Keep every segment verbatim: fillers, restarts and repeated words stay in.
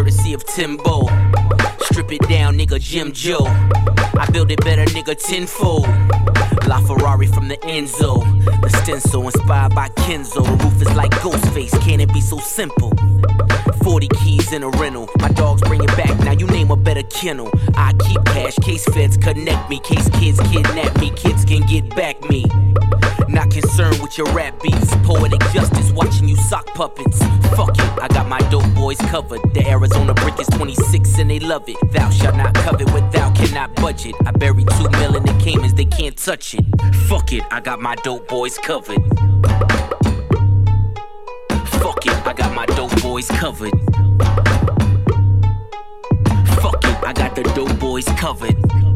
courtesy of Timbo. Strip it down, nigga, Jim Joe. I build it better, nigga, tenfold. La Ferrari from the Enzo. The stencil inspired by Kenzo. The roof is like Ghostface, can it be so simple? forty keys in a rental. My dogs bring it back, now you name a better kennel. I keep cash, case feds connect me. Case kids kidnap me, kids can get back me. Not concerned with your rap beats. Poetic justice, watching you sock puppets. Fuck it, I got my dope boys covered. The Arizona brick is twenty-six and they love it. Thou shalt not covet what thou cannot budget. I buried two mil in the Caymans, they can't touch it. Fuck it, I got my dope boys covered. Fuck it, I got my dope boys covered. Fuck it, I got the dope boys covered.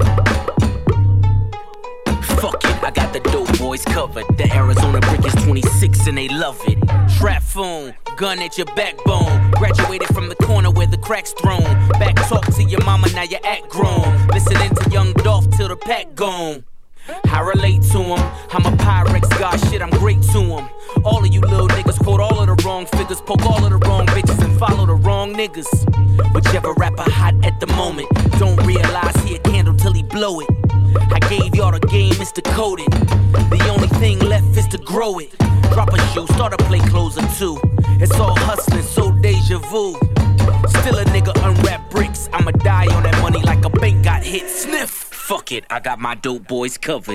Fuck it, I got the dope boys covered. The Arizona brick is twenty-six and they love it. Trap phone, gun at your backbone. Graduated from the corner where the crack's thrown. Back talk to your mama, now you act grown. Listening to Young Dolph till the pack gone. I relate to him, I'm a Pyrex god, shit, I'm great to him. All of you little niggas quote all of the wrong figures, poke all of the wrong bitches and follow the wrong niggas. Whichever rapper hot at the moment, don't realize he a candle till he blow it. I gave y'all the game, it's decoded. The only thing left is to grow it. Drop a shoe, start a play closer too. It's all hustling, so deja vu. Still a nigga unwrap bricks, I'ma die on that money like a bank got hit. Sniff. Fuck it, I got my dope boys covered.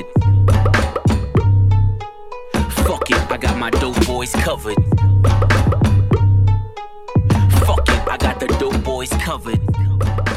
Fuck it, I got my dope boys covered. Fuck it, I got the dope boys covered.